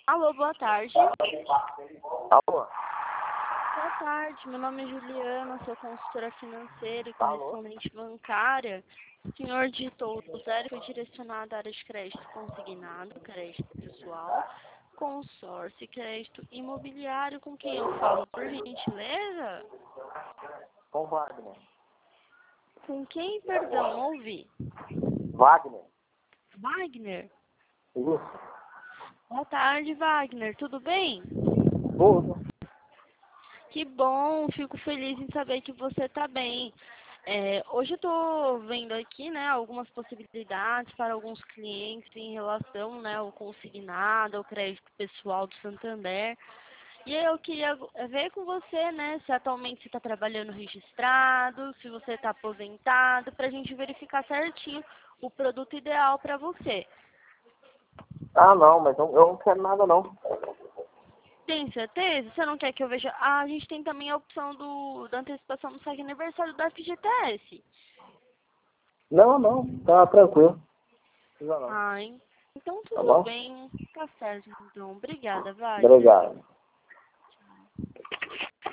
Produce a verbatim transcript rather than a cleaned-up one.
Alô, boa tarde. Alô? Boa tarde, meu nome é Juliana, sou consultora financeira e Alô? correspondente bancária. O senhor digitou o zero foi direcionado à área de crédito consignado, crédito pessoal, consórcio e crédito imobiliário. Com quem eu falo, por gentileza? Com Wagner. Com quem, perdão, não ouvi. Wagner? Wagner? Isso. Boa tarde, Wagner, tudo bem? Tudo. Que bom, fico feliz em saber que você está bem. É, hoje eu estou vendo aqui, né, algumas possibilidades para alguns clientes em relação, né, ao consignado, ao crédito pessoal do Santander. E aí eu queria ver com você, né, se atualmente você está trabalhando registrado, se você está aposentado, para a gente verificar certinho o produto ideal para você. Ah, não, mas eu, eu não quero nada, não. Tem certeza? Você não quer que eu veja? Ah, a gente tem também a opção do, da antecipação do saque aniversário da F G T S. Não, não. Tá tranquilo. Não precisa não. Ai, então Tá tudo bom? bem. Tá certo, então. Obrigada, Wagner. Obrigado.